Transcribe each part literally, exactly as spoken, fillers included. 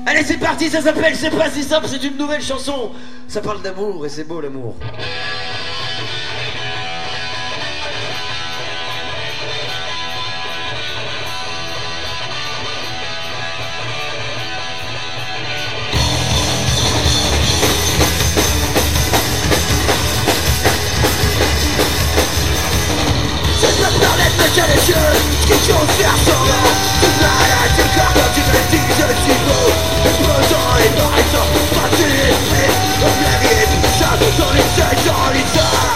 Allez, c'est parti, ça s'appelle C'est pas si simple, c'est une nouvelle chanson. Ça parle d'amour et c'est beau l'amour. C'est pas parler de mettre les yeux, ce qu'ils ont faire semblant. Tu m'arrêtes, tu gardes quand tu me dis que je suis beau. Et pourtant, les paraissants, pas tu les fais. On mérite, ça dans les sept dans l'histoire.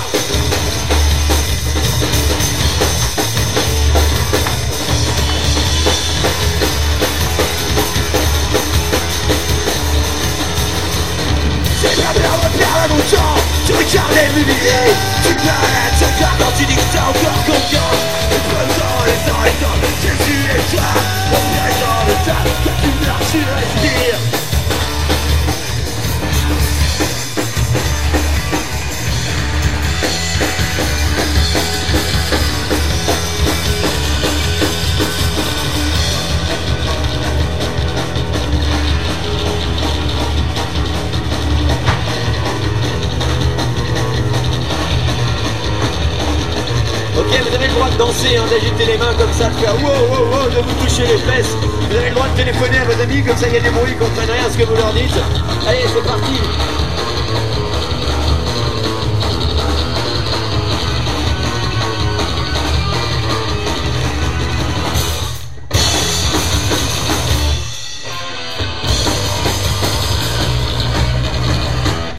C'est pas bien de perdre mon temps, tu regardes les milliers. Tu m'arrêtes, tu gardes quand tu dis que t'as encore confiance. Et pourtant, les temps, les temps, c'est tu et toi. On vient dans le tas, quand tu marches, tu respires. Ok, vous avez le droit de danser, hein, d'agiter les mains comme ça, de faire wow wow wow, de vous toucher les fesses. Vous avez le droit de téléphoner à vos amis, comme ça il y a des bruits, ils comprennent rien à ce que vous leur dites. Allez, c'est parti.